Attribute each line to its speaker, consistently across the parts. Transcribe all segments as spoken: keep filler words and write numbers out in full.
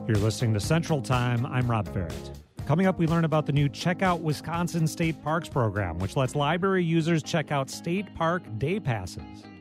Speaker 1: You're listening to Central Time. I'm Rob Ferrett. Coming up, we learn about the new Check Out Wisconsin State Parks program, which lets library users check out state park day passes.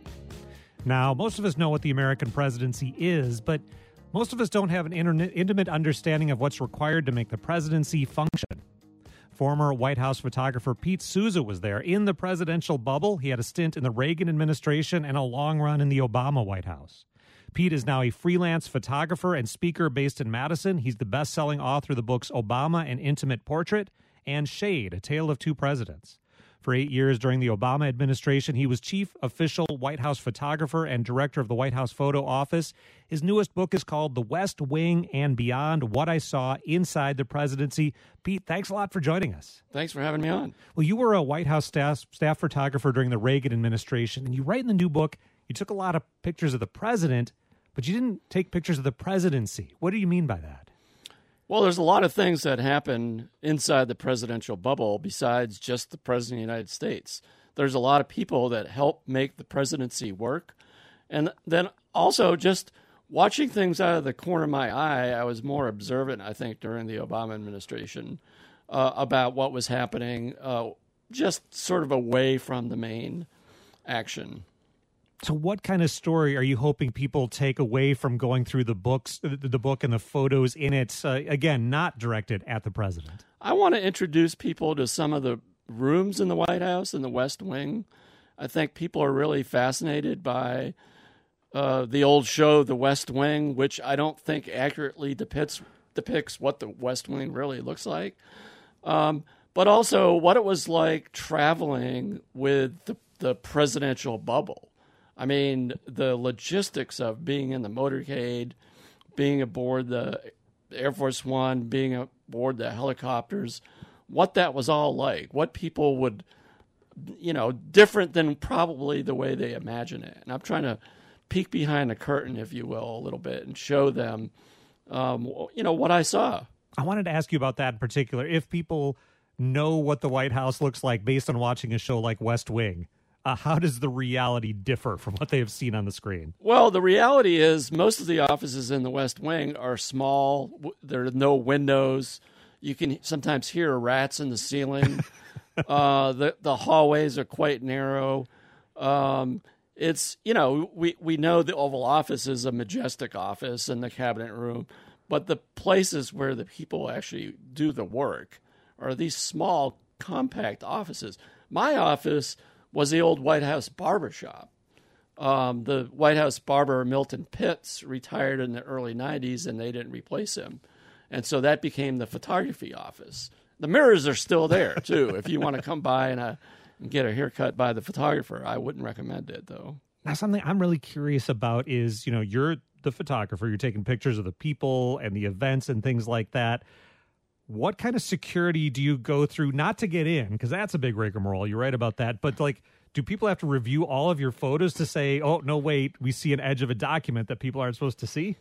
Speaker 1: Now, most of us know what the American presidency is, but most of us don't have an intimate understanding of what's required to make the presidency function. Former White House photographer Pete Souza was there in the presidential bubble. He had a stint in the Reagan administration and a long run in the Obama White House. Pete is now a freelance photographer and speaker based in Madison. He's the best-selling author of the books Obama: An Intimate Portrait and Shade: A Tale of Two Presidents. For eight years during the Obama administration, he was chief official White House photographer and director of the White House Photo Office. His newest book is called The West Wing and Beyond: What I Saw Inside the Presidency. Pete, thanks a lot for joining us.
Speaker 2: Thanks for having me on.
Speaker 1: Well, you were a White House staff, staff photographer during the Reagan administration, and you write in the new book, you took a lot of pictures of the president, but you didn't take pictures of the presidency. What do you mean by that?
Speaker 2: Well, there's a lot of things that happen inside the presidential bubble besides just the president of the United States. There's a lot of people that help make the presidency work. And then also just watching things out of the corner of my eye, I was more observant, I think, during the Obama administration uh, about what was happening uh, just sort of away from the main action.
Speaker 1: So what kind of story are you hoping people take away from going through the books, the book and the photos in it? Uh, again, not directed at the president.
Speaker 2: I want to introduce people to some of the rooms in the White House and the West Wing. I think people are really fascinated by uh, the old show, The West Wing, which I don't think accurately depicts depicts what the West Wing really looks like. Um, but also what it was like traveling with the, the presidential bubble. I mean, the logistics of being in the motorcade, being aboard the Air Force One, being aboard the helicopters, what that was all like, what people would, you know, different than probably the way they imagine it. And I'm trying to peek behind the curtain, if you will, a little bit and show them, um, you know, what I saw.
Speaker 1: I wanted to ask you about that in particular. If people know what the White House looks like based on watching a show like West Wing, Uh, how does the reality differ from what they have seen on the screen?
Speaker 2: Well, the reality is most of the offices in the West Wing are small. There are no windows. You can sometimes hear rats in the ceiling. uh, the the hallways are quite narrow. Um, it's, you know, we, we know the Oval Office is a majestic office and the cabinet room, but the places where the people actually do the work are these small, compact offices. My office was the old White House barber shop. Um, the White House barber, Milton Pitts, retired in the early nineties, and they didn't replace him. And so that became the photography office. The mirrors are still there, too. If you want to come by and, uh, and get a haircut by the photographer, I wouldn't recommend it, though.
Speaker 1: Now, something I'm really curious about is, you know, you're the photographer. You're taking pictures of the people and the events and things like that. What kind of security do you go through, not to get in, because that's a big rigmarole. You're right about that. But, like, do people have to review all of your photos to say, oh, no, wait, we see an edge of a document that people aren't supposed to see?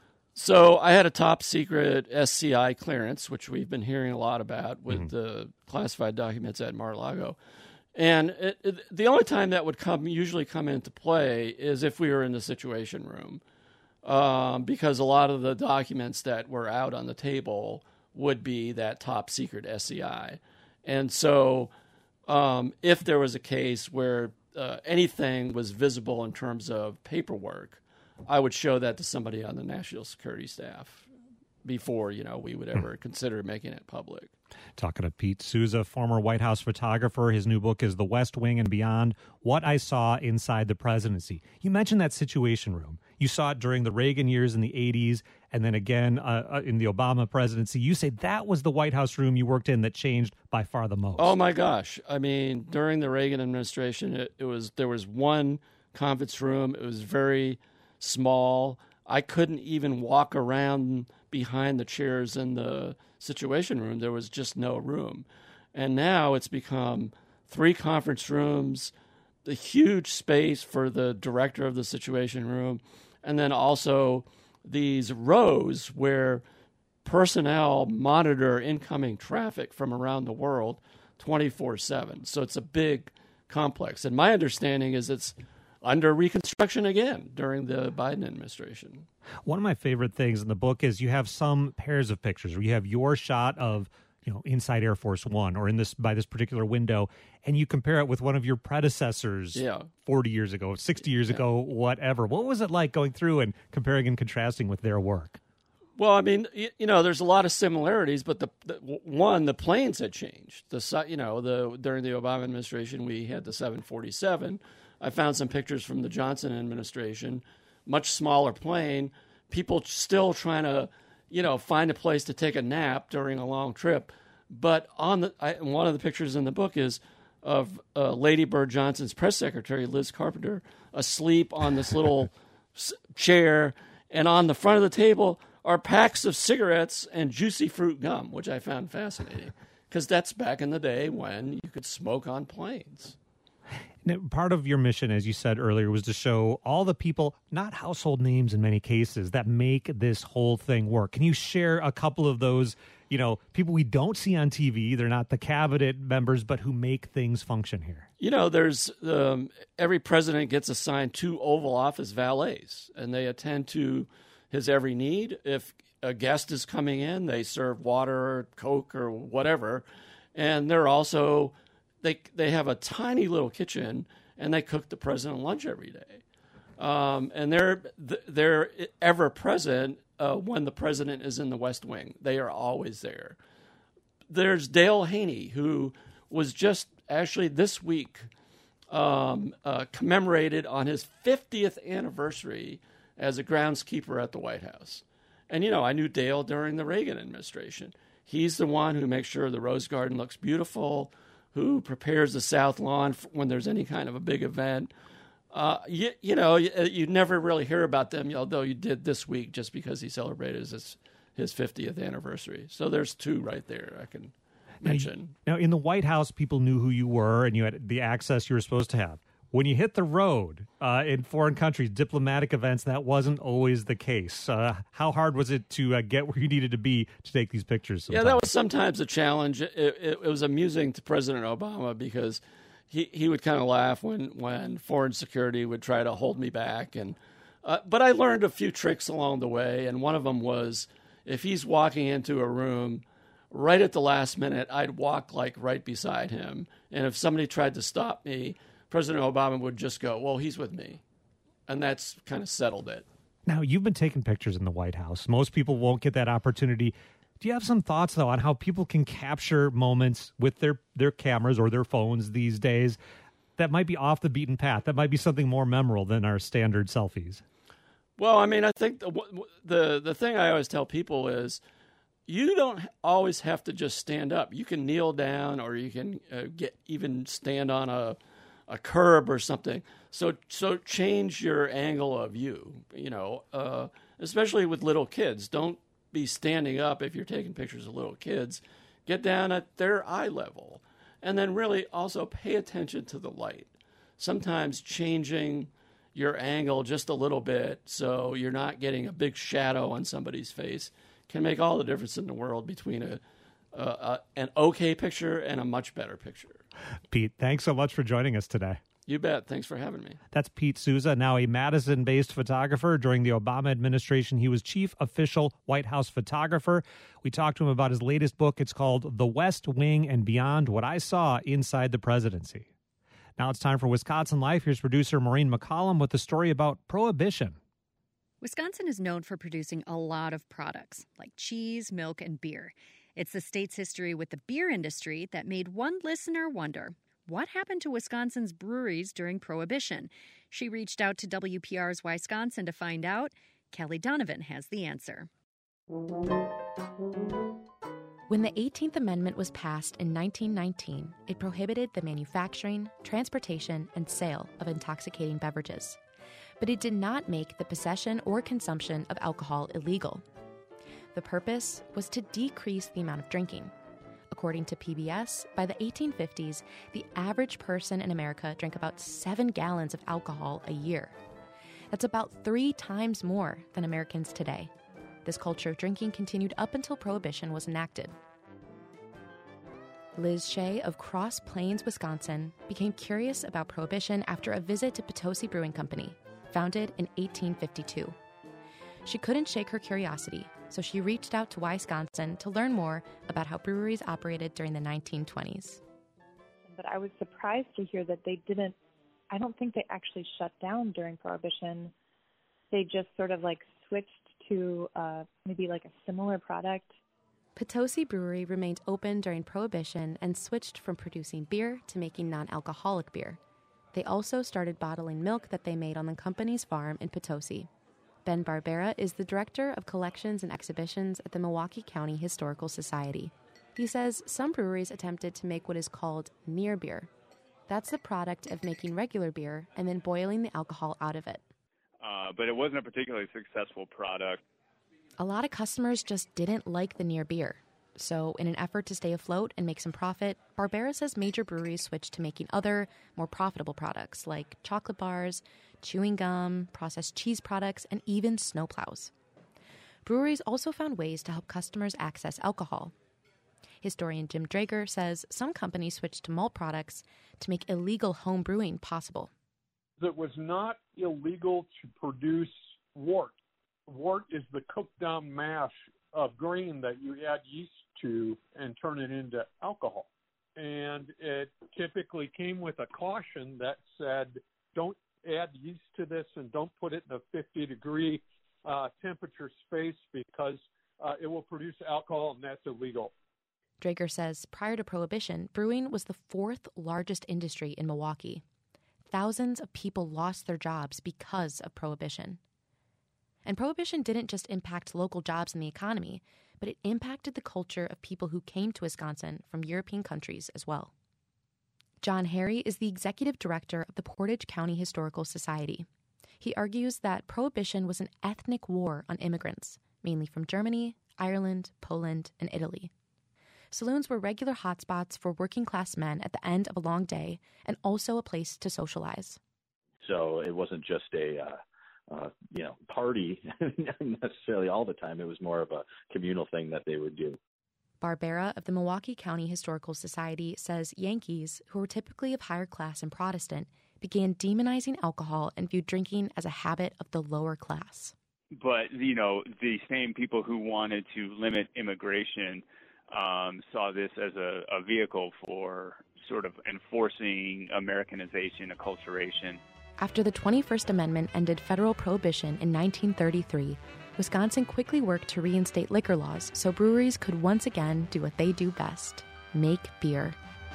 Speaker 2: So I had a top secret S C I clearance, which we've been hearing a lot about with mm-hmm. the classified documents at Mar-a-Lago. And it, it, the only time that would come usually come into play is if we were in the Situation Room, um, because a lot of the documents that were out on the table would be that top secret S C I. And so um, if there was a case where uh, anything was visible in terms of paperwork, I would show that to somebody on the national security staff before, you know, we would ever consider making it public.
Speaker 1: Talking to Pete Souza, former White House photographer. His new book is The West Wing and Beyond: What I Saw Inside the Presidency. You mentioned that Situation Room. You saw it during the Reagan years in the eighties, and then again uh, in the Obama presidency. You say that was the White House room you worked in that changed by far the most.
Speaker 2: Oh, my gosh. I mean, during the Reagan administration, it, it was there was one conference room. It was very small. I couldn't even walk around behind the chairs in the Situation Room. There was just no room. And now it's become three conference rooms, the huge space for the director of the Situation Room, and then also these rows where personnel monitor incoming traffic from around the world twenty-four seven. So it's a big complex. And my understanding is it's under reconstruction again during the Biden administration.
Speaker 1: One of my favorite things in the book is you have some pairs of pictures where you have your shot of, you know, inside Air Force One or in this by this particular window, and you compare it with one of your predecessors
Speaker 2: yeah.
Speaker 1: forty years ago, sixty years yeah. ago, whatever. What was it like going through and comparing and contrasting with their work?
Speaker 2: Well, I mean, you know, there's a lot of similarities, but the, the one, the planes had changed. The you know, the during the Obama administration, we had the seven forty-seven. I found some pictures from the Johnson administration, much smaller plane. People still trying to, you know, find a place to take a nap during a long trip. But on the I, one of the pictures in the book is of uh, Lady Bird Johnson's press secretary, Liz Carpenter, asleep on this little chair, and on the front of the table are packs of cigarettes and juicy fruit gum, which I found fascinating because that's back in the day when you could smoke on planes.
Speaker 1: Now, part of your mission, as you said earlier, was to show all the people, not household names in many cases, that make this whole thing work. Can you share a couple of those, you know, people we don't see on T V? They're not the cabinet members, but who make things function here.
Speaker 2: You know, there's um, every president gets assigned two Oval Office valets, and they attend to his every need. If a guest is coming in, they serve water or Coke or whatever. And they're also, they they have a tiny little kitchen, and they cook the president lunch every day. Um, and they're they're ever present uh, when the president is in the West Wing. They are always there. There's Dale Haney, who was just actually this week um, uh, commemorated on his fiftieth anniversary as a groundskeeper at the White House. And, you know, I knew Dale during the Reagan administration. He's the one who makes sure the Rose Garden looks beautiful, who prepares the South Lawn when there's any kind of a big event. Uh, you, you know, you, you never really hear about them, although you did this week just because he celebrated his, his fiftieth anniversary. So there's two right there I can mention.
Speaker 1: Now, in the White House, people knew who you were and you had the access you were supposed to have. When you hit the road uh, in foreign countries, diplomatic events, that wasn't always the case. Uh, how hard was it to uh, get where you needed to be to take these pictures? Sometimes?
Speaker 2: Yeah, that was sometimes a challenge. It, it, it was amusing to President Obama because he, he would kind of laugh when, when foreign security would try to hold me back. And uh, but I learned a few tricks along the way, and one of them was if he's walking into a room, right at the last minute, I'd walk like right beside him. And if somebody tried to stop me, President Obama would just go, well, he's with me. And that's kind of settled it.
Speaker 1: Now, you've been taking pictures in the White House. Most people won't get that opportunity. Do you have some thoughts, though, on how people can capture moments with their, their cameras or their phones these days that might be off the beaten path, that might be something more memorable than our standard selfies?
Speaker 2: Well, I mean, I think the the, the thing I always tell people is you don't always have to just stand up. You can kneel down or you can uh, get even stand on a a curb or something. So so change your angle of view, you know, uh, especially with little kids. Don't be standing up if you're taking pictures of little kids. Get down at their eye level. And then really also pay attention to the light. Sometimes changing your angle just a little bit so you're not getting a big shadow on somebody's face can make all the difference in the world between a Uh, uh, an okay picture and a much better picture.
Speaker 1: Pete, thanks so much for joining us today.
Speaker 2: You bet. Thanks for having me.
Speaker 1: That's Pete Souza, now a Madison-based photographer. During the Obama administration, he was chief official White House photographer. We talked to him about his latest book. It's called The West Wing and Beyond: What I Saw Inside the Presidency. Now it's time for Wisconsin Life. Here's producer Maureen McCollum with a story about Prohibition.
Speaker 3: Wisconsin is known for producing a lot of products like cheese, milk, and beer. It's the state's history with the beer industry that made one listener wonder, what happened to Wisconsin's breweries during Prohibition? She reached out to W P R's Wisconsin to find out. Kelly Donovan has the answer.
Speaker 4: When the eighteenth Amendment was passed in nineteen nineteen, it prohibited the manufacturing, transportation, and sale of intoxicating beverages. But it did not make the possession or consumption of alcohol illegal. The purpose was to decrease the amount of drinking. According to P B S, by the eighteen fifties, the average person in America drank about seven gallons of alcohol a year. That's about three times more than Americans today. This culture of drinking continued up until Prohibition was enacted. Liz Shea of Cross Plains, Wisconsin, became curious about Prohibition after a visit to Potosi Brewing Company, founded in eighteen fifty-two. She couldn't shake her curiosity, so she reached out to Wisconsin to learn more about how breweries operated during the nineteen twenties.
Speaker 5: But I was surprised to hear that they didn't, I don't think they actually shut down during Prohibition. They just sort of like switched to uh, maybe like a similar product.
Speaker 4: Potosi Brewery remained open during Prohibition and switched from producing beer to making non-alcoholic beer. They also started bottling milk that they made on the company's farm in Potosi. Ben Barbera is the director of collections and exhibitions at the Milwaukee County Historical Society. He says some breweries attempted to make what is called near beer. That's the product of making regular beer and then boiling the alcohol out of it.
Speaker 6: Uh, but it wasn't a particularly successful product.
Speaker 4: A lot of customers just didn't like the near beer. So in an effort to stay afloat and make some profit, Barbera says major breweries switched to making other, more profitable products like chocolate bars, chewing gum, processed cheese products, and even snowplows. Breweries also found ways to help customers access alcohol. Historian Jim Drager says some companies switched to malt products to make illegal home brewing possible.
Speaker 7: It was not illegal to produce wort. Wort is the cooked down mash of grain that you add yeast to and turn it into alcohol. And it typically came with a caution that said, don't add yeast to this and don't put it in a fifty degree uh, temperature space because uh, it will produce alcohol and that's illegal.
Speaker 4: Drager says prior to Prohibition, brewing was the fourth largest industry in Milwaukee. Thousands of people lost their jobs because of Prohibition. And Prohibition didn't just impact local jobs and the economy, but it impacted the culture of people who came to Wisconsin from European countries as well. John Harry is the executive director of the Portage County Historical Society. He argues that Prohibition was an ethnic war on immigrants, mainly from Germany, Ireland, Poland, and Italy. Saloons were regular hotspots for working-class men at the end of a long day and also a place to socialize.
Speaker 8: So it wasn't just a... Uh... Uh, you know, party necessarily all the time. It was more of a communal thing that they would do.
Speaker 4: Barbera of the Milwaukee County Historical Society says Yankees, who were typically of higher class and Protestant, began demonizing alcohol and viewed drinking as a habit of the lower class.
Speaker 6: But, you know, the same people who wanted to limit immigration um, saw this as a, a vehicle for sort of enforcing Americanization, acculturation.
Speaker 4: After the twenty-first Amendment ended federal prohibition in nineteen thirty-three, Wisconsin quickly worked to reinstate liquor laws so breweries could once again do what they do best, make beer.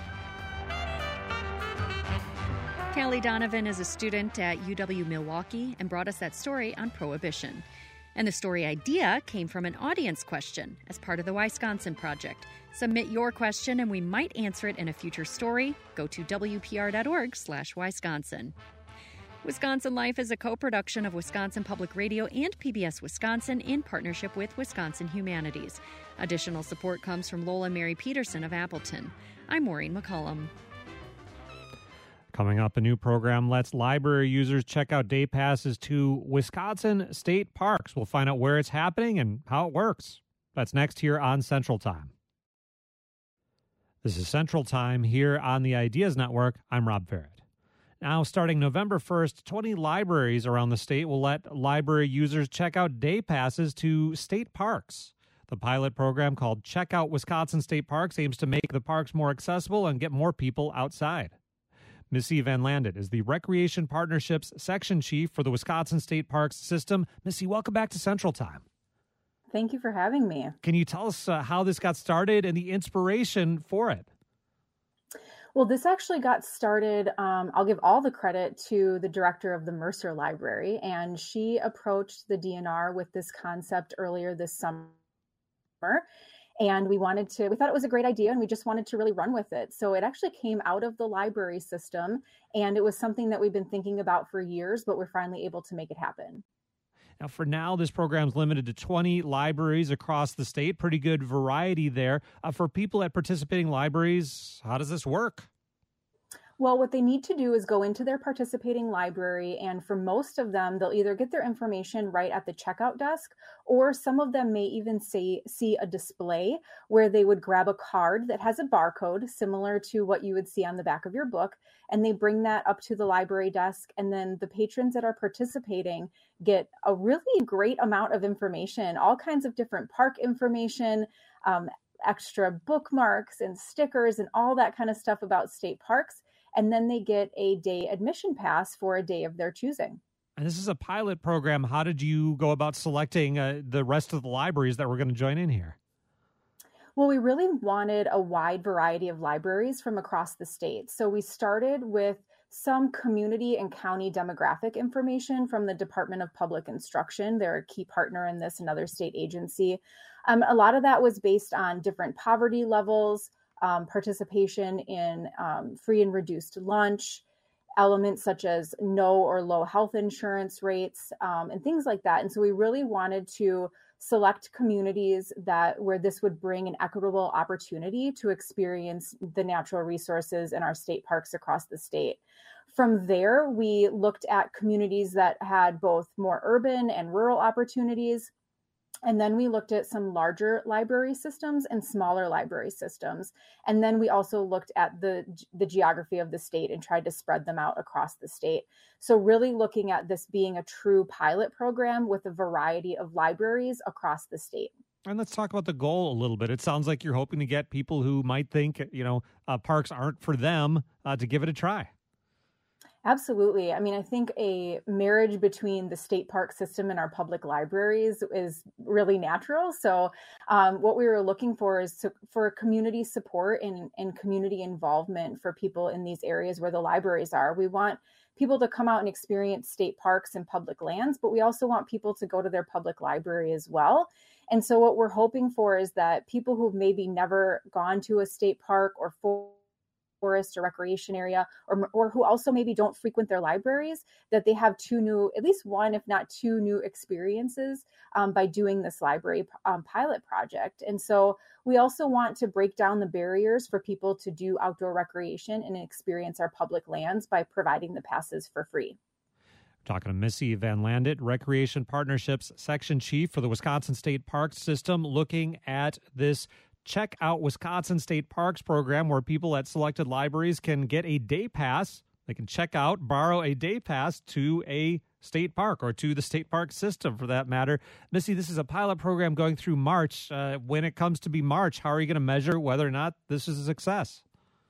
Speaker 3: Callie Donovan is a student at U W-Milwaukee and brought us that story on Prohibition. And the story idea came from an audience question as part of the Wisconsin Project. Submit your question and we might answer it in a future story. Go to W P R dot org slash Wisconsin. Wisconsin Life is a co-production of Wisconsin Public Radio and P B S Wisconsin in partnership with Wisconsin Humanities. Additional support comes from Lola Mary Peterson of Appleton. I'm Maureen McCullum.
Speaker 1: Coming up, a new program lets library users check out day passes to Wisconsin state parks. We'll find out where it's happening and how it works. That's next here on Central Time. This is Central Time here on the Ideas Network. I'm Rob Farrett. Now, starting November first, twenty libraries around the state will let library users check out day passes to state parks. The pilot program called Check Out Wisconsin State Parks aims to make the parks more accessible and get more people outside. Missy Van Landet is the Recreation Partnerships Section Chief for the Wisconsin State Parks System. Missy, welcome back to Central Time.
Speaker 9: Thank you for having me.
Speaker 1: Can you tell us uh, how this got started and the inspiration for it?
Speaker 9: Well, this actually got started, um, I'll give all the credit to the director of the Mercer Library, and she approached the D N R with this concept earlier this summer. And we wanted to, we thought it was a great idea and we just wanted to really run with it. So it actually came out of the library system and it was something that we've been thinking about for years, but we're finally able to make it happen.
Speaker 1: Now, for now, this program's limited to twenty libraries across the state. Pretty good variety there. Uh, for people at participating libraries, how does this work?
Speaker 9: Well, what they need to do is go into their participating library, and for most of them, they'll either get their information right at the checkout desk, or some of them may even see, see a display where they would grab a card that has a barcode similar to what you would see on the back of your book, and they bring that up to the library desk, and then the patrons that are participating get a really great amount of information, all kinds of different park information, um, extra bookmarks and stickers and all that kind of stuff about state parks. And then they get a day admission pass for a day of their choosing.
Speaker 1: And this is a pilot program. How did you go about selecting uh, the rest of the libraries that were going to join in here?
Speaker 9: Well, we really wanted a wide variety of libraries from across the state. So we started with some community and county demographic information from the Department of Public Instruction. They're a key partner in this, another state agency. Um, a lot of that was based on different poverty levels, um, participation in um, free and reduced lunch, elements such as no or low health insurance rates, um, and things like that. And so we really wanted to select communities that where this would bring an equitable opportunity to experience the natural resources in our state parks across the state. From there, we looked at communities that had both more urban and rural opportunities. And then we looked at some larger library systems and smaller library systems. And then we also looked at the, the geography of the state and tried to spread them out across the state. So really looking at this being a true pilot program with a variety of libraries across the state.
Speaker 1: And let's talk about the goal a little bit. It sounds like you're hoping to get people who might think, you know, uh, parks aren't for them uh, to give it a try.
Speaker 9: Absolutely. I mean, I think a marriage between the state park system and our public libraries is really natural. So um, what we were looking for is to, for community support and, and community involvement for people in these areas where the libraries are. We want people to come out and experience state parks and public lands, but we also want people to go to their public library as well. And so what we're hoping for is that people who've maybe never gone to a state park or for forest or recreation area, or, or who also maybe don't frequent their libraries, that they have two new, at least one, if not two new experiences um, by doing this library um, pilot project. And so we also want to break down the barriers for people to do outdoor recreation and experience our public lands by providing the passes for free.
Speaker 1: Talking to Missy Van Landet, Recreation Partnerships Section Chief for the Wisconsin State Parks System, looking at this Check Out Wisconsin State Parks program where people at selected libraries can get a day pass. They can check out, borrow a day pass to a state park or to the state park system for that matter. Missy, this is a pilot program going through March. Uh, when it comes to be March, how are you going to measure whether or not this is a success?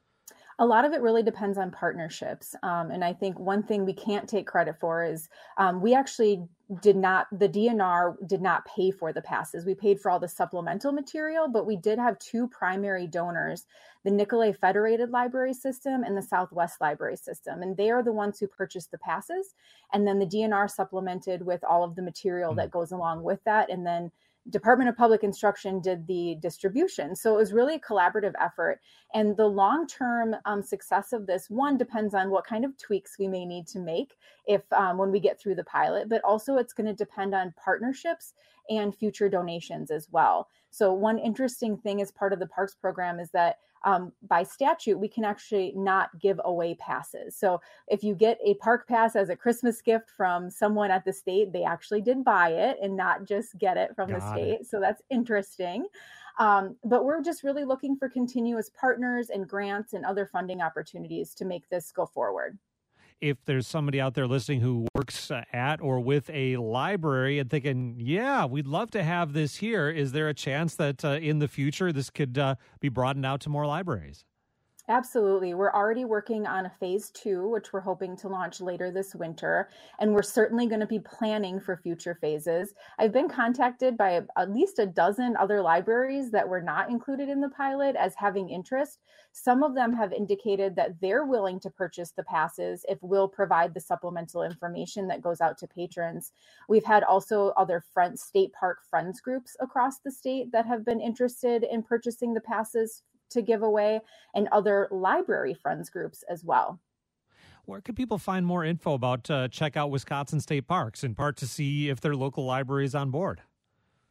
Speaker 9: A lot of it really depends on partnerships. Um, and I think one thing we can't take credit for is um, we actually did not, the D N R did not pay for the passes. We paid for all the supplemental material, but we did have two primary donors, the Nicolet Federated Library System and the Southwest Library System. And they are the ones who purchased the passes. And then the D N R supplemented with all of the material that goes along with that. And then Department of Public Instruction did the distribution. So it was really a collaborative effort. And the long-term um, success of this, one, depends on what kind of tweaks we may need to make if um, when we get through the pilot, but also it's going to depend on partnerships and future donations as well. So one interesting thing as part of the Parks program is that um, by statute, we can actually not give away passes. So if you get a park pass as a Christmas gift from someone at the state, they actually did buy it and not just get it from
Speaker 1: Got
Speaker 9: the state.
Speaker 1: it.
Speaker 9: So that's interesting. Um, but we're just really looking for continuous partners and grants and other funding opportunities to make this go forward.
Speaker 1: If there's somebody out there listening who works uh, at or with a library and thinking, yeah, we'd love to have this here, is there a chance that uh, in the future this could uh, be broadened out to more libraries?
Speaker 9: Absolutely. We're already working on a phase two, which we're hoping to launch later this winter. And we're certainly going to be planning for future phases. I've been contacted by at least a dozen other libraries that were not included in the pilot as having interest. Some of them have indicated that they're willing to purchase the passes if we'll provide the supplemental information that goes out to patrons. We've had also other front state park friends groups across the state that have been interested in purchasing the passes to give away, and other library friends groups as well.
Speaker 1: Where can people find more info about uh, Check Out Wisconsin State Parks, in part to see if their local library is on board?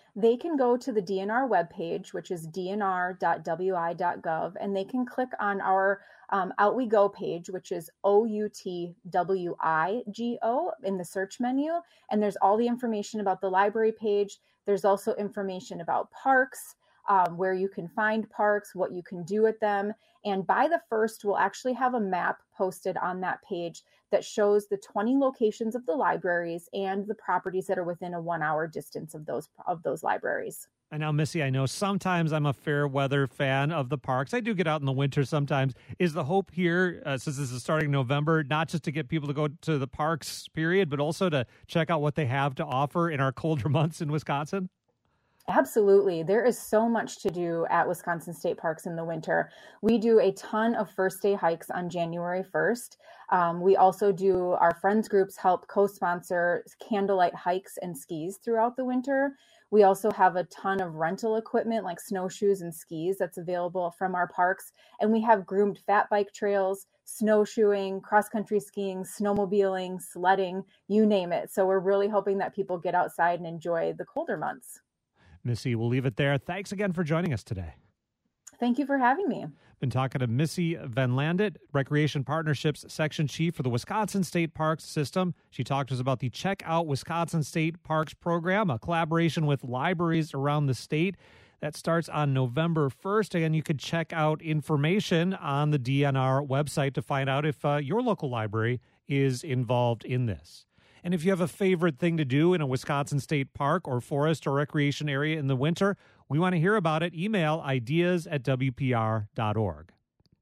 Speaker 9: they can go to the D N R webpage, which is d n r dot w i dot gov, and they can click on our um, Out We Go page, which is O U T W I G O in the search menu. And there's all the information about the library page. There's also information about parks, um, where you can find parks, what you can do with them. And by the first, we'll actually have a map posted on that page that shows the twenty locations of the libraries and the properties that are within a one hour distance of those of those libraries.
Speaker 1: And now, Missy, I know sometimes I'm a fair weather fan of the parks. I do get out in the winter sometimes. Is the hope here, uh, since this is starting November, not just to get people to go to the parks, period, but also to check out what they have to offer in our colder months in Wisconsin?
Speaker 9: Absolutely. There is so much to do at Wisconsin State Parks in the winter. We do a ton of first day hikes on January first. Um, we also do, our friends groups help co-sponsor candlelight hikes and skis throughout the winter. We also have a ton of rental equipment like snowshoes and skis that's available from our parks. And we have groomed fat bike trails, snowshoeing, cross-country skiing, snowmobiling, sledding, you name it. So we're really hoping that people get outside and enjoy the colder months.
Speaker 1: Missy, we'll leave it there. Thanks again for joining us today.
Speaker 9: Thank you for having me.
Speaker 1: Been talking to Missy Van Landet, Recreation Partnerships Section Chief for the Wisconsin State Parks System. She talked to us about the Check Out Wisconsin State Parks program, a collaboration with libraries around the state that starts on November first. Again, you could check out information on the D N R website to find out if uh, your local library is involved in this. And if you have a favorite thing to do in a Wisconsin state park or forest or recreation area in the winter, we want to hear about it. Email ideas at w p r dot org.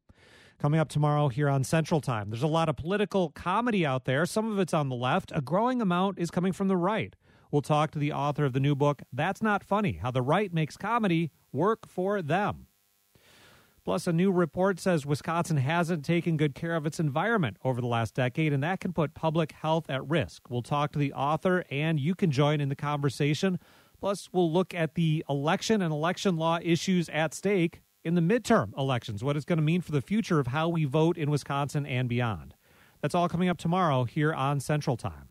Speaker 1: Coming up tomorrow here on Central Time, there's a lot of political comedy out there. Some of it's on the left. A growing amount is coming from the right. We'll talk to the author of the new book, That's Not Funny, How the Right Makes Comedy Work for Them. Plus, a new report says Wisconsin hasn't taken good care of its environment over the last decade, and that can put public health at risk. We'll talk to the author, and you can join in the conversation. Plus, we'll look at the election and election law issues at stake in the midterm elections, what it's going to mean for the future of how we vote in Wisconsin and beyond. That's all coming up tomorrow here on Central Time.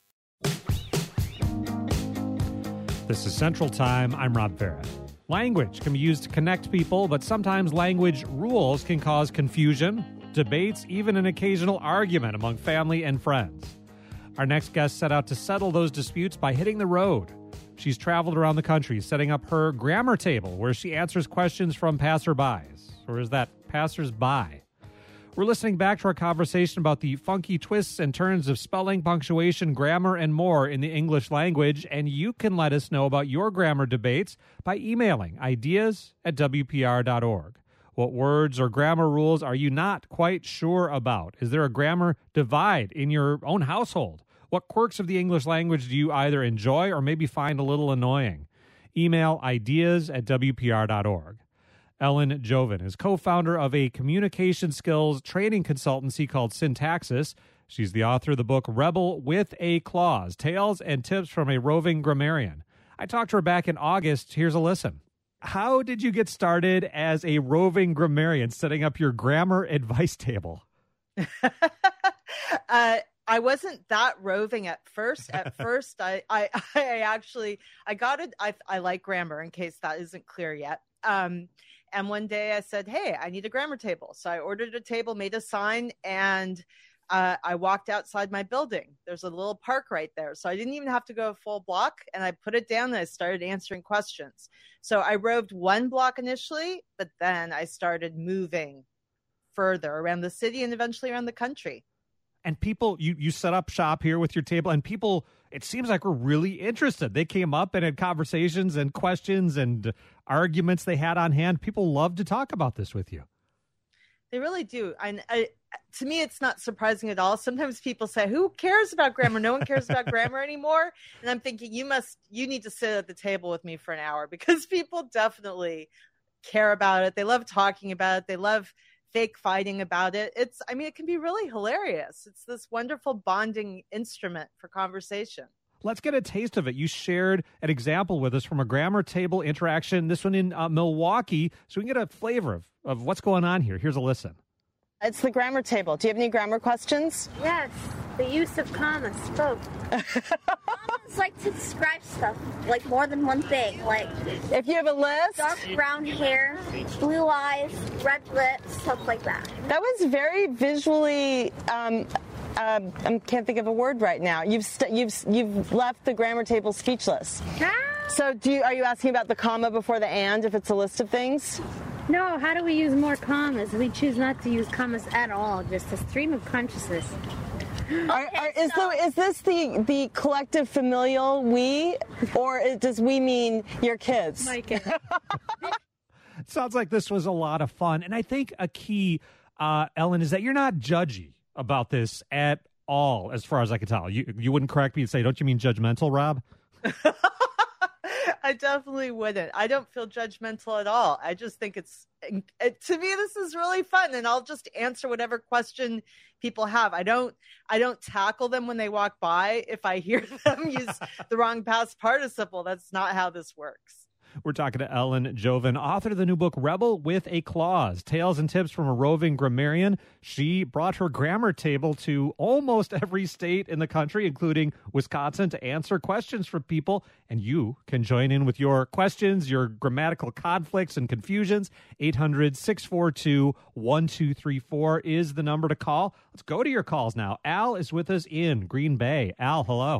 Speaker 1: This is Central Time. I'm Rob Barrett. Language can be used to connect people, but sometimes language rules can cause confusion, debates, even an occasional argument among family and friends. Our next guest set out to settle those disputes by hitting the road. She's traveled around the country setting up her grammar table where she answers questions from passerbys. Or is that passers-by? We're listening back to our conversation about the funky twists and turns of spelling, punctuation, grammar, and more in the English language, and you can let us know about your grammar debates by emailing ideas at w p r dot org. What words or grammar rules are you not quite sure about? Is there a grammar divide in your own household? What quirks of the English language do you either enjoy or maybe find a little annoying? Email ideas at w p r dot org. Ellen Joven is co-founder of a communication skills training consultancy called Syntaxis. She's the author of the book Rebel with a Clause, Tales and Tips from a Roving Grammarian. I talked to her back in August. Here's a listen. How did you get started as a roving grammarian setting up your grammar advice table?
Speaker 10: uh, I wasn't that roving at first. At first, I, I, I actually, I got it. I, I like grammar, in case that isn't clear yet. Um, and one day I said, hey, I need a grammar table. So I ordered a table, made a sign, and uh, I walked outside my building. There's a little park right there. So I didn't even have to go a full block. And I put it down and I started answering questions. So I roved one block initially, but then I started moving further around the city and eventually around the country.
Speaker 1: And people, you, you set up shop here with your table, and people, it seems like, were really interested. They came up and had conversations and questions and arguments they had on hand. People love to talk about this with you.
Speaker 10: They really do. And I, to me, it's not surprising at all. Sometimes people say, who cares about grammar? No one cares about grammar anymore. And I'm thinking, you must, you need to sit at the table with me for an hour, because people definitely care about it. They love talking about it. They love fake fighting about it. It's, I mean, it can be really hilarious. It's this wonderful bonding instrument for conversation.
Speaker 1: Let's get a taste of it. You shared an example with us from a grammar table interaction, this one in uh, Milwaukee, so we can get a flavor of, of what's going on here. Here's a listen.
Speaker 11: It's the grammar table. Do you have any grammar questions?
Speaker 12: Yes.
Speaker 11: the use of commas, both. Commas like to describe stuff, like more than one thing. Like
Speaker 10: if you have a list,
Speaker 11: dark brown hair, blue eyes, red lips, stuff like that.
Speaker 10: That was very visually. Um, uh, I can't think of a word right now. You've st- you've you've left the grammar table speechless.
Speaker 11: Ah!
Speaker 10: So, do you, are you asking about the comma before the and? If it's a list of things.
Speaker 11: No, how do we use more commas? We choose not to use commas at all, just a stream of consciousness.
Speaker 10: Are, are, is, so, the, is this the, the collective familial we, or is, does we mean your kids?
Speaker 11: My kids.
Speaker 1: It sounds like this was a lot of fun. And I think a key, uh, Ellen, is that you're not judgy about this at all, as far as I can tell. You, you wouldn't correct me and say, don't you mean judgmental, Rob?
Speaker 10: I definitely wouldn't. I don't feel judgmental at all. I just think it's, it, to me, this is really fun, and I'll just answer whatever question people have. I don't, I don't tackle them when they walk by. If I hear them use the wrong past participle, that's not how this works.
Speaker 1: We're talking to Ellen Joven, author of the new book, Rebel with a Clause, Tales and Tips from a Roving Grammarian. She brought her grammar table to almost every state in the country, including Wisconsin, to answer questions from people. And you can join in with your questions, your grammatical conflicts and confusions. eight hundred, six four two, one two three four is the number to call. Let's go to your calls now. Al is with us in Green Bay. Al, hello.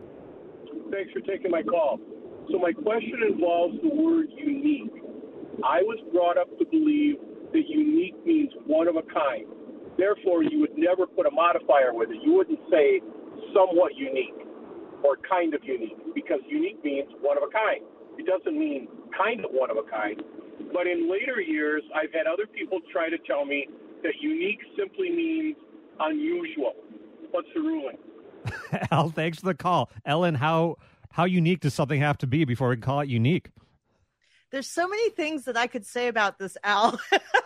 Speaker 12: Thanks for taking my call. So my question involves the word unique. I was brought up to believe that unique means one of a kind. Therefore, you would never put a modifier with it. You wouldn't say somewhat unique or kind of unique, because unique means one of a kind. It doesn't mean kind of one of a kind. But in later years, I've had other people try to tell me that unique simply means unusual. What's the ruling?
Speaker 1: Al, thanks for the call. Ellen, how... How unique does something have to be before we can call it unique?
Speaker 10: There's so many things that I could say about this, Al.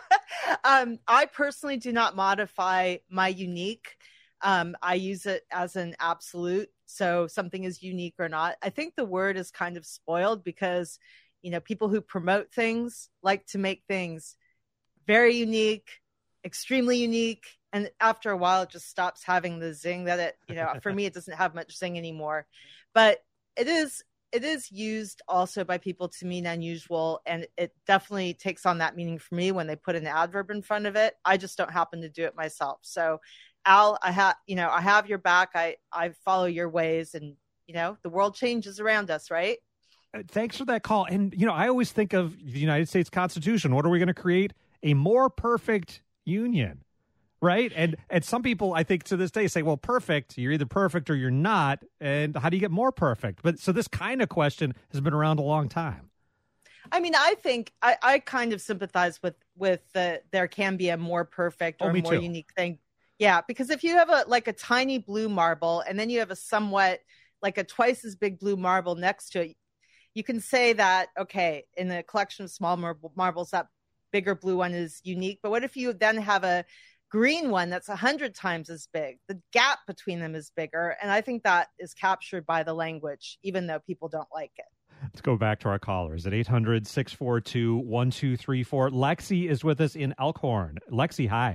Speaker 10: um, I personally do not modify my unique. Um, I use it as an absolute. So something is unique or not. I think the word is kind of spoiled because, you know, people who promote things like to make things very unique, extremely unique. And after a while, it just stops having the zing that it, you know, for me, it doesn't have much zing anymore. But It is it is used also by people to mean unusual, and it definitely takes on that meaning for me when they put an adverb in front of it. I just don't happen to do it myself. So, Al, I have you know I have your back. I I follow your ways, and you know the world changes around us, right?
Speaker 1: Uh, thanks for that call. And you know, I always think of the United States Constitution. What are we going to create? A more perfect union. Right. And and some people, I think, to this day say, well, perfect. You're either perfect or you're not. And how do you get more perfect? But so this kind of question has been around a long time.
Speaker 10: I mean, I think I, I kind of sympathize with with the there can be a more perfect or
Speaker 1: oh,
Speaker 10: more
Speaker 1: too.
Speaker 10: unique thing. Yeah, because if you have a like a tiny blue marble and then you have a somewhat like a twice as big blue marble next to it, you can say that, OK, in a collection of small marble, marbles, that bigger blue one is unique. But what if you then have a green one that's a hundred times as big? The gap between them is bigger. And I think that is captured by the language, even though people don't like it.
Speaker 1: Let's go back to our callers at eight hundred, six four two, one two three four. Lexi is with us in Elkhorn. Lexi, hi.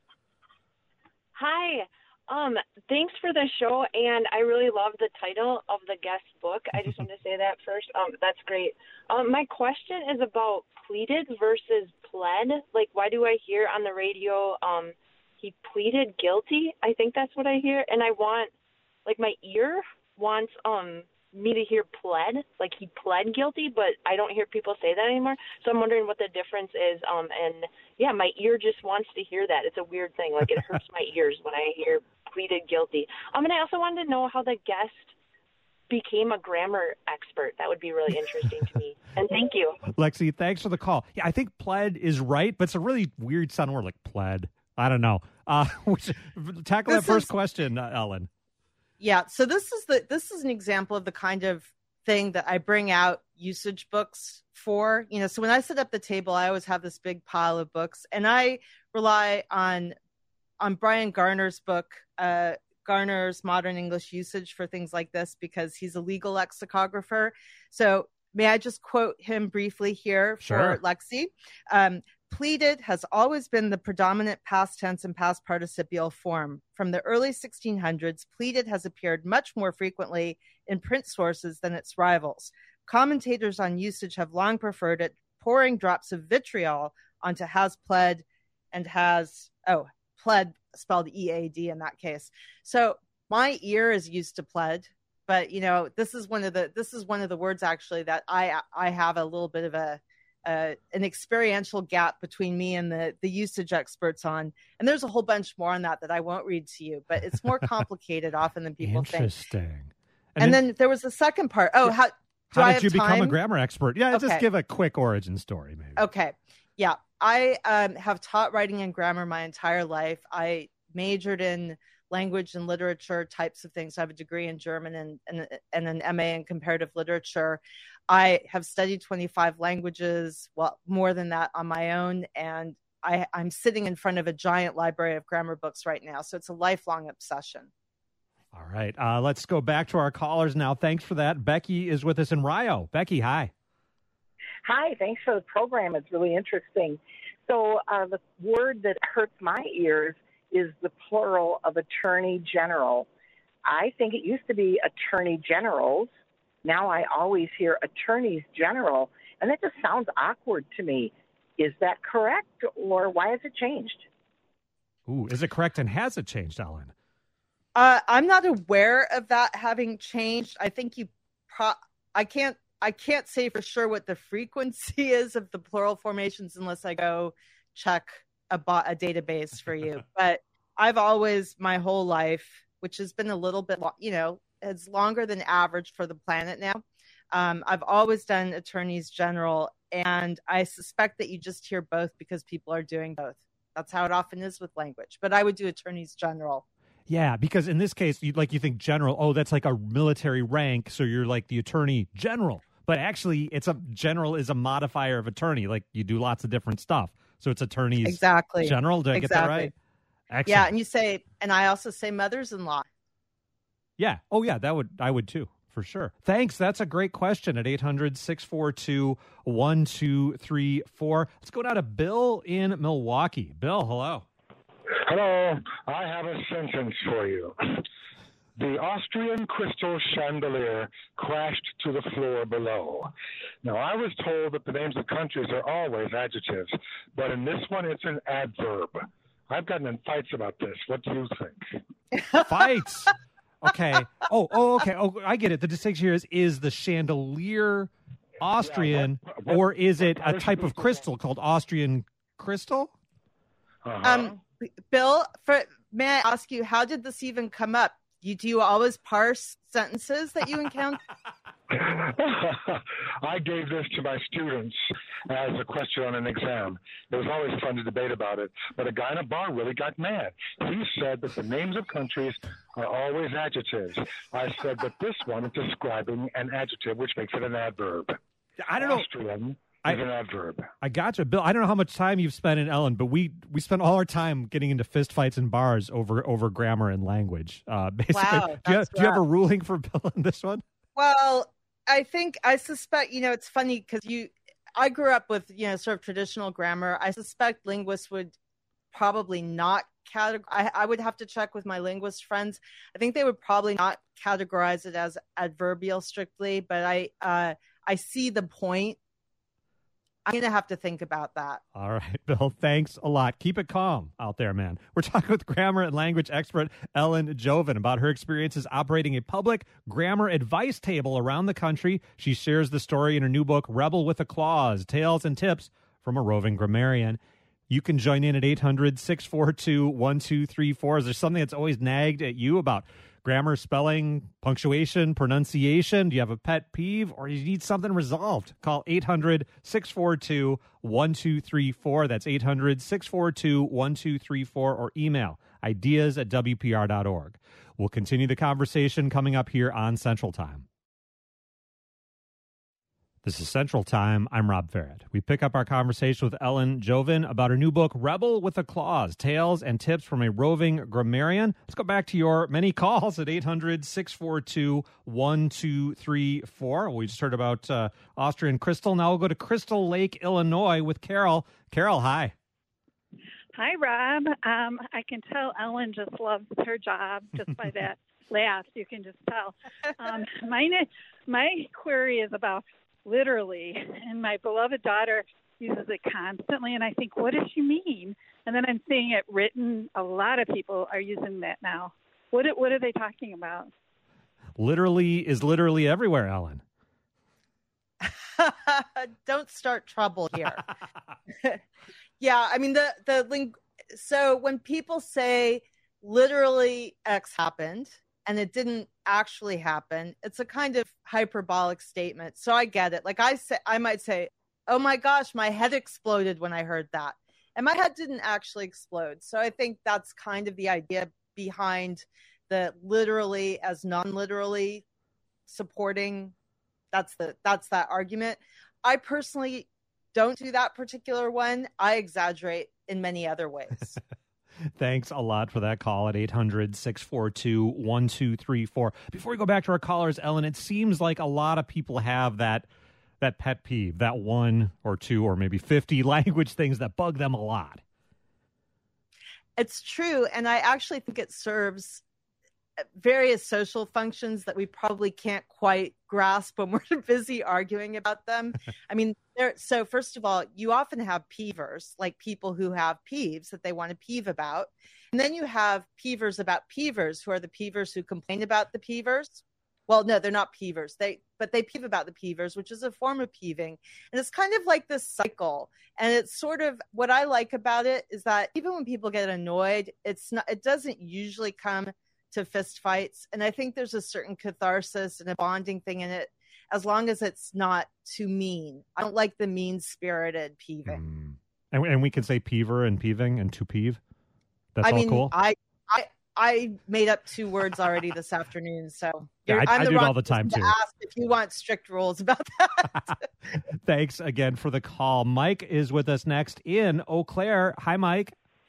Speaker 13: Hi. Um, thanks for the show. And I really love the title of the guest book. I just want to say that first. Um, that's great. Um, my question is about pleaded versus pled. Like, why do I hear on the radio, um, he pleaded guilty? I think that's what I hear. And I want, like, my ear wants um me to hear pled, like he pled guilty, but I don't hear people say that anymore. So I'm wondering what the difference is. Um, and yeah, my ear just wants to hear that. It's a weird thing. Like, it hurts my ears when I hear pleaded guilty. Um, and I also wanted to know how the guest became a grammar expert. That would be really interesting to me. And thank you.
Speaker 1: Lexi, thanks for the call. Yeah, I think pled is right, but it's a really weird sounding word, like pled. I don't know. Uh, which, tackle
Speaker 10: This
Speaker 1: that first
Speaker 10: is-
Speaker 1: question, uh, Ellen.
Speaker 10: Yeah, so this is the this is an example of the kind of thing that I bring out usage books for. You know, so when I set up the table, I always have this big pile of books, and I rely on on Brian Garner's book, uh, Garner's Modern English Usage, for things like this, because he's a legal lexicographer. So may I just quote him briefly here
Speaker 1: Sure.
Speaker 10: for Lexi? Um, pleaded has always been the predominant past tense and past participial form. From the early sixteen hundreds, pleaded has appeared much more frequently in print sources than its rivals. Commentators on usage have long preferred it, pouring drops of vitriol onto has pled and has, oh, pled spelled E A D in that case. So my ear is used to pled, but you know, this is one of the this is one of the words actually that I I have a little bit of a uh, an experiential gap between me and the the usage experts on, and there's a whole bunch more on that that I won't read to you, but it's more complicated often than people
Speaker 1: Interesting.
Speaker 10: think.
Speaker 1: And,
Speaker 10: And
Speaker 1: then,
Speaker 10: then there was the second part. Oh, how do
Speaker 1: how
Speaker 10: I
Speaker 1: did
Speaker 10: have
Speaker 1: you become
Speaker 10: time?
Speaker 1: a grammar expert? Yeah,
Speaker 10: Okay.
Speaker 1: just give a quick origin story, maybe.
Speaker 10: Okay. Yeah. I um, have taught writing and grammar my entire life. I majored in language and literature types of things. I have a degree in German and, and, and an M A in comparative literature. I have studied twenty-five languages, well, more than that on my own. And I, I'm sitting in front of a giant library of grammar books right now. So it's a lifelong obsession.
Speaker 1: All right. Uh, let's go back to our callers now. Thanks for that. Becky is with us in Rio. Becky, hi.
Speaker 14: Hi, thanks for the program. It's really interesting. So uh, the word that hurts my ears is the plural of attorney general. I think it used to be attorney generals. Now I always hear attorneys general, and that just sounds awkward to me. Is that correct, or why has it changed?
Speaker 1: Ooh, is it correct, and has it changed, Ellen?
Speaker 10: Uh, I'm not aware of that having changed. I think you pro- I can't I can't say for sure what the frequency is of the plural formations unless I go check a, bo- a database for you. But I've always, my whole life, which has been a little bit, lo- you know, it's longer than average for the planet now. Um, I've always done attorneys general, and I suspect that you just hear both because people are doing both. That's how it often is with language. But I would do attorneys general.
Speaker 1: Yeah, because in this case, you like you think general, oh, that's like a military rank, so you're like the attorney general. But actually, it's a general is a modifier of attorney. Like you do lots of different stuff. So it's attorneys
Speaker 10: Exactly.
Speaker 1: general. Did I
Speaker 10: exactly.
Speaker 1: get that right? Excellent.
Speaker 10: Yeah, and you say, and I also say mothers-in-law.
Speaker 1: Yeah. Oh, yeah, that would I would too, for sure. Thanks. That's a great question at eight hundred, six four two, one two three four. Let's go down to Bill in Milwaukee. Bill, hello.
Speaker 15: Hello, I have a sentence for you. The Austrian crystal chandelier crashed to the floor below. Now, I was told that the names of countries are always adjectives, but in this one, it's an adverb. I've gotten in fights about this. What do you think?
Speaker 1: Fights? Okay. Oh, oh, okay. Oh, I get it. The distinction here is, is the chandelier Austrian,
Speaker 15: Yeah, what- what-
Speaker 1: or is it a
Speaker 15: what-
Speaker 1: type of crystal called Austrian crystal?
Speaker 15: Uh-huh.
Speaker 10: Um, Bill, for, may I ask you, how did this even come up? You, do you always parse sentences that you encounter?
Speaker 15: I gave this to my students as a question on an exam. It was always fun to debate about it, but a guy in a bar really got mad. He said that the names of countries are always adjectives. I said that this one is describing an adjective, which makes it an adverb.
Speaker 1: I don't know.
Speaker 15: Austrian
Speaker 1: I-
Speaker 15: is an adverb.
Speaker 1: I gotcha, Bill. I don't know how much time you've spent in Ellen, but we we spend all our time getting into fist fights in bars over over grammar and language. Uh, basically,
Speaker 10: Wow,
Speaker 1: do, you have,
Speaker 10: that's
Speaker 1: do you have a
Speaker 10: rough.
Speaker 1: ruling for Bill on this one?
Speaker 10: Well, I think, I suspect, you know, it's funny because you, I grew up with, you know, sort of traditional grammar. I suspect linguists would probably not categorize, I, I would have to check with my linguist friends. I think they would probably not categorize it as adverbial strictly, but I, uh, I see the point. I'm going to have to think about that.
Speaker 1: All right, Bill, thanks a lot. Keep it calm out there, man. We're talking with grammar and language expert Ellen Joven about her experiences operating a public grammar advice table around the country. She shares the story in her new book, Rebel with a Clause, Tales and Tips from a Roving Grammarian. You can join in at eight hundred, six four two, one two three four. Is there something that's always nagged at you about grammar, spelling, punctuation, pronunciation? Do you have a pet peeve, or you need something resolved? Call eight hundred, six four two, one two three four. That's eight hundred, six four two, one two three four, or email ideas at w p r dot org. We'll continue the conversation coming up here on Central Time. This is Central Time. I'm Rob Farrett. We pick up our conversation with Ellen Jovin about her new book, Rebel with a Clause, Tales and Tips from a Roving Grammarian. Let's go back to your many calls at eight hundred, six four two, one two three four. We just heard about uh, Austrian Crystal. Now we'll go to Crystal Lake, Illinois with Carol. Carol, hi.
Speaker 16: Hi, Rob. Um, I can tell Ellen just loves her job just by that laugh. You can just tell. Um, my, my query is about literally, and my beloved daughter uses it constantly, and I think, what does she mean? And then I'm seeing it written. A lot of people are using that now. What what are they talking about?
Speaker 1: Literally is literally everywhere, Ellen.
Speaker 10: Don't start trouble here. Yeah, I mean, the, the link. So when people say literally X happened, and it didn't actually happen, it's a kind of hyperbolic statement. So I get it. Like I say, I might say, oh my gosh, my head exploded when I heard that. And my head didn't actually explode. So I think that's kind of the idea behind the literally as non-literally supporting. That's the, that's that argument. I personally don't do that particular one. I exaggerate in many other ways.
Speaker 1: Thanks a lot for that call at eight hundred, six four two, one two three four. Before we go back to our callers, Ellen, it seems like a lot of people have that that pet peeve, that one or two or maybe fifty language things that bug them a lot.
Speaker 10: It's true. And I actually think it serves various social functions that we probably can't quite grasp when we're busy arguing about them. I mean, there, so first of all, you often have peevers, like people who have peeves that they want to peeve about. And then you have peevers about peevers, who are the peevers who complain about the peevers. Well, no, they're not peevers. They, but they peeve about the peevers, which is a form of peeving. And it's kind of like this cycle. And it's sort of, what I like about it is that even when people get annoyed, it's not, it doesn't usually come to fist fights. And I think there's a certain catharsis and a bonding thing in it, as long as it's not too mean. I don't like the mean-spirited peeving.
Speaker 1: Mm. And, and we can say peever and peeving and to peeve. That's
Speaker 10: I
Speaker 1: all
Speaker 10: mean,
Speaker 1: cool.
Speaker 10: I, I I made up two words already this afternoon, so
Speaker 1: yeah, I,
Speaker 10: I'm
Speaker 1: I
Speaker 10: the
Speaker 1: do it
Speaker 10: wrong
Speaker 1: all the time
Speaker 10: person
Speaker 1: too.
Speaker 10: to ask if you want strict rules about that.
Speaker 1: Thanks again for the call. Mike is with us next in Eau Claire. Hi, Mike.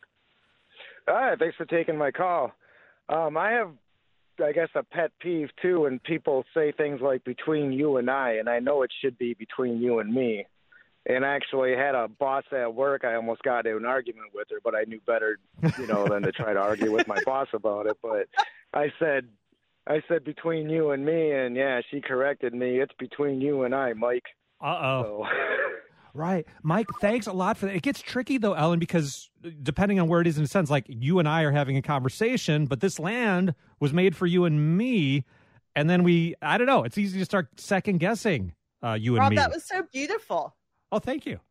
Speaker 17: Hi, thanks for taking my call. Um, I have, I guess, a pet peeve, too, when people say things like between you and I, and I know it should be between you and me. And I actually had a boss at work I almost got into an argument with her, but I knew better, you know, than to try to argue with my boss about it. But I said, I said between you and me, and, yeah, she corrected me. It's between you and I, Mike.
Speaker 1: Uh-oh.
Speaker 17: So.
Speaker 1: Right. Mike, thanks a lot for that. It gets tricky, though, Ellen, because depending on where it is in a sense, like you and I are having a conversation, but this land was made for you and me. And then we, I don't know, it's easy to start second guessing uh, you and
Speaker 10: Rob,
Speaker 1: me.
Speaker 10: that was so beautiful.
Speaker 1: Oh, thank you.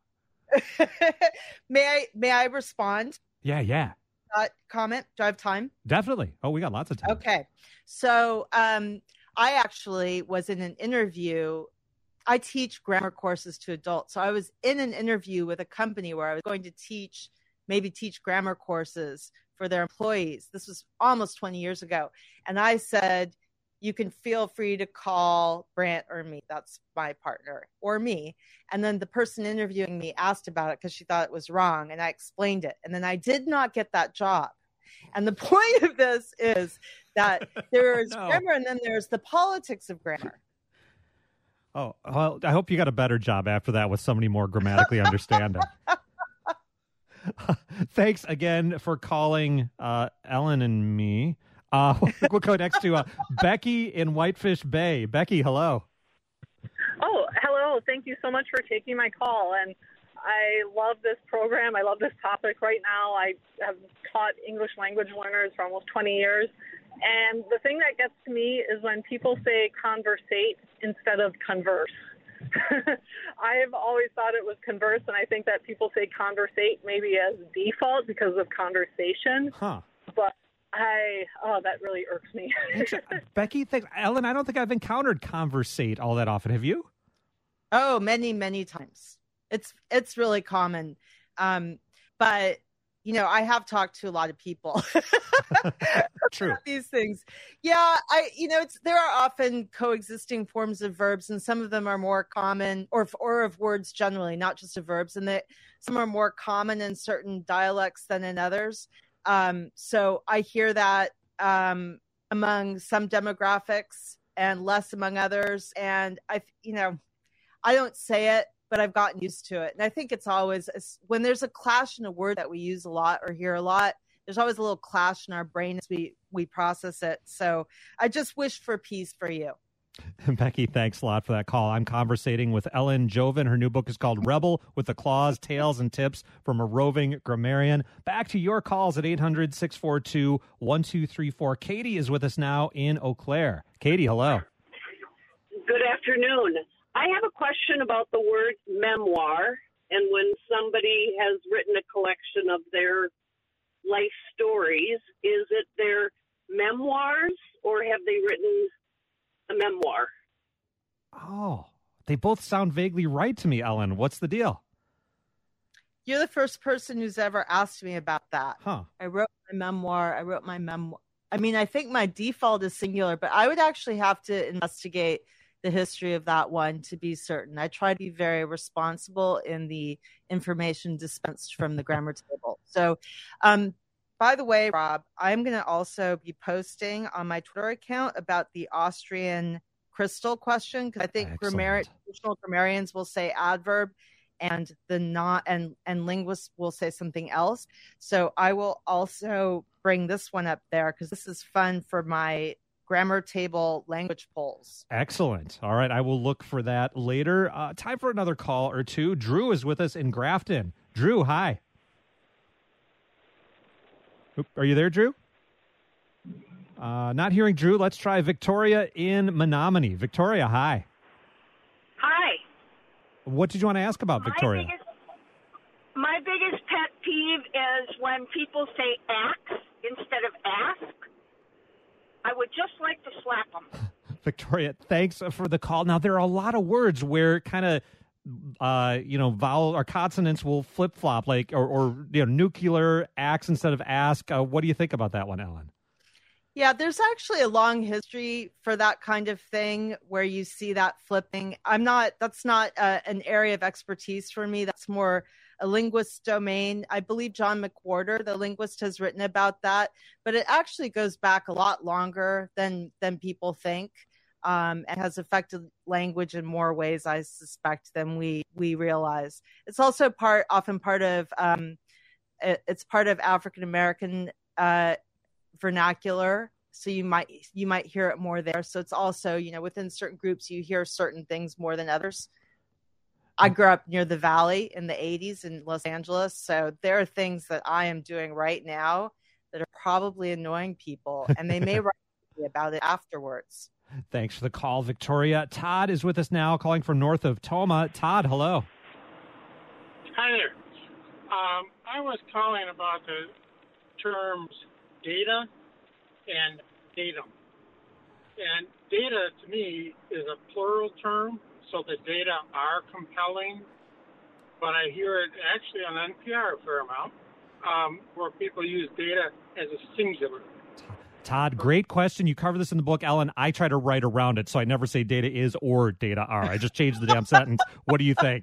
Speaker 10: may I may I respond?
Speaker 1: Yeah, yeah.
Speaker 10: Uh, comment? Do I have time?
Speaker 1: Definitely. Oh, we got lots of time.
Speaker 10: Okay. So um, I actually was in an interview. I teach grammar courses to adults. So I was in an interview with a company where I was going to teach, maybe teach grammar courses for their employees. This was almost twenty years ago. And I said, you can feel free to call Brant or me. That's my partner, or me. And then the person interviewing me asked about it because she thought it was wrong. And I explained it. And then I did not get that job. And the point of this is that there is
Speaker 1: no.
Speaker 10: grammar and then there's the politics of grammar.
Speaker 1: Oh, well, I hope you got a better job after that with somebody more grammatically understanding. Thanks again for calling uh, Ellen and me. Uh, we'll go next to uh, Becky in Whitefish Bay. Becky, hello.
Speaker 18: Oh, hello. Thank you so much for taking my call. And I love this program. I love this topic right now. I have taught English language learners for almost twenty years. And the thing that gets to me is when people say conversate instead of converse. I've always thought it was converse, and I think that people say conversate maybe as default because of conversation.
Speaker 1: Huh.
Speaker 18: But I, oh, that really irks me.
Speaker 1: Becky, thanks. Ellen, I don't think I've encountered conversate all that often. Have you?
Speaker 10: Oh, many, many times. It's it's really common. Um, but you know, I have talked to a lot of people
Speaker 1: True.
Speaker 10: about these things. Yeah, I, you know, it's there are often coexisting forms of verbs, and some of them are more common, or or of words generally, not just of verbs, and that some are more common in certain dialects than in others. Um, so I hear that um, among some demographics and less among others, and I, you know, I don't say it, but I've gotten used to it. And I think it's always, when there's a clash in a word that we use a lot or hear a lot, there's always a little clash in our brain as we, we process it. So I just wish for peace for you.
Speaker 1: Becky, thanks a lot for that call. I'm conversating with Ellen Joven. Her new book is called Rebel with the Claws, Tales and Tips from a Roving Grammarian. Back to your calls at eight hundred, six four two, one two three four. Katie is with us now in Eau Claire. Katie, hello.
Speaker 19: Good afternoon. I have a question about the word memoir, and when somebody has written a collection of their life stories, is it their memoirs or have they written a memoir?
Speaker 1: Oh, they both sound vaguely right to me, Ellen. What's the deal?
Speaker 10: You're the first person who's ever asked me about that.
Speaker 1: Huh.
Speaker 10: I wrote my memoir. I wrote my memoir. I mean, I think my default is singular, but I would actually have to investigate the history of that one to be certain. I try to be very responsible in the information dispensed from the grammar table. So, um, by the way, Rob, I'm going to also be posting on my Twitter account about the Austrian crystal question, because I think grammar, traditional grammarians will say adverb, and the not and and linguists will say something else. So I will also bring this one up there because this is fun for my grammar table language polls.
Speaker 1: Excellent. All right, I will look for that later. Uh, time for another call or two. Drew is with us in Grafton. Drew, hi. Oop, are you there, Drew? Uh, not hearing Drew. Let's try Victoria in Menominee. Victoria, hi.
Speaker 20: Hi.
Speaker 1: What did you want to ask about, Victoria?
Speaker 20: My biggest, my biggest pet peeve is when people say ax instead of ask. I would just like to slap them.
Speaker 1: Victoria, thanks for the call. Now, there are a lot of words where kind of, uh, you know, vowel or consonants will flip-flop, like, or, or you know, nuclear, ax instead of ask. Uh, what do you think about that one, Ellen?
Speaker 10: Yeah, there's actually a long history for that kind of thing where you see that flipping. I'm not, that's not uh, an area of expertise for me. That's more a linguist domain. I believe John McWhorter, the linguist, has written about that, but it actually goes back a lot longer than than people think, um, and has affected language in more ways, I suspect, than we we realize. It's also part, often part of, um, it, it's part of African American uh, vernacular. So you might you might hear it more there. So it's also, you know, within certain groups, you hear certain things more than others. I grew up near the Valley in the eighties in Los Angeles. So there are things that I am doing right now that are probably annoying people, and they may write me about it afterwards.
Speaker 1: Thanks for the call, Victoria. Todd is with us now, calling from north of Toma. Todd, hello.
Speaker 21: Hi there. Um, I was calling about the terms data and datum. And data, to me, is a plural term. So the data are compelling, but I hear it actually on N P R a fair amount, um, where people use data as a singular.
Speaker 1: Todd, great question. You cover this in the book, Ellen. I try to write around it, so I never say data is or data are. I just changed the damn sentence. What do you think?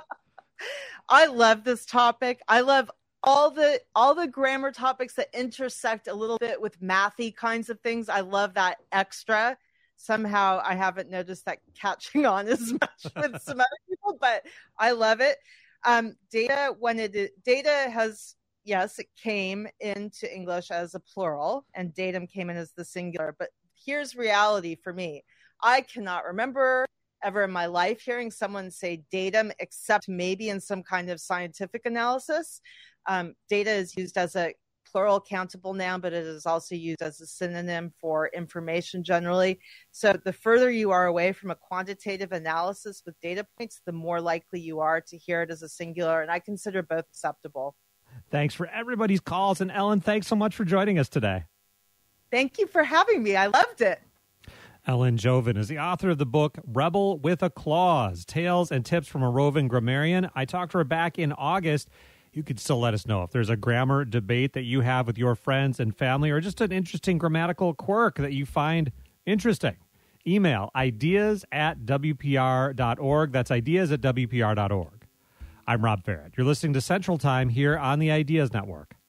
Speaker 10: I love this topic. I love all the all the grammar topics that intersect a little bit with mathy kinds of things. I love that extra. Somehow I haven't noticed that catching on as much with some other people, but I love it. Um, data, when it data has, yes, it came into English as a plural, and datum came in as the singular. But here's reality for me. I cannot remember ever in my life hearing someone say datum, except maybe in some kind of scientific analysis. Um, data is used as a plural countable noun, but it is also used as a synonym for information generally. So the further you are away from a quantitative analysis with data points, the more likely you are to hear it as a singular. And I consider both acceptable.
Speaker 1: Thanks for everybody's calls. And Ellen, thanks so much for joining us today.
Speaker 10: Thank you for having me. I loved it.
Speaker 1: Ellen Joven is the author of the book Rebel with a Claws, Tales and Tips from a Roving Grammarian. I talked to her back in August. You could still let us know if there's a grammar debate that you have with your friends and family, or just an interesting grammatical quirk that you find interesting. Email ideas at W P R dot org. That's ideas at W P R dot org. I'm Rob Barrett. You're listening to Central Time here on the Ideas Network.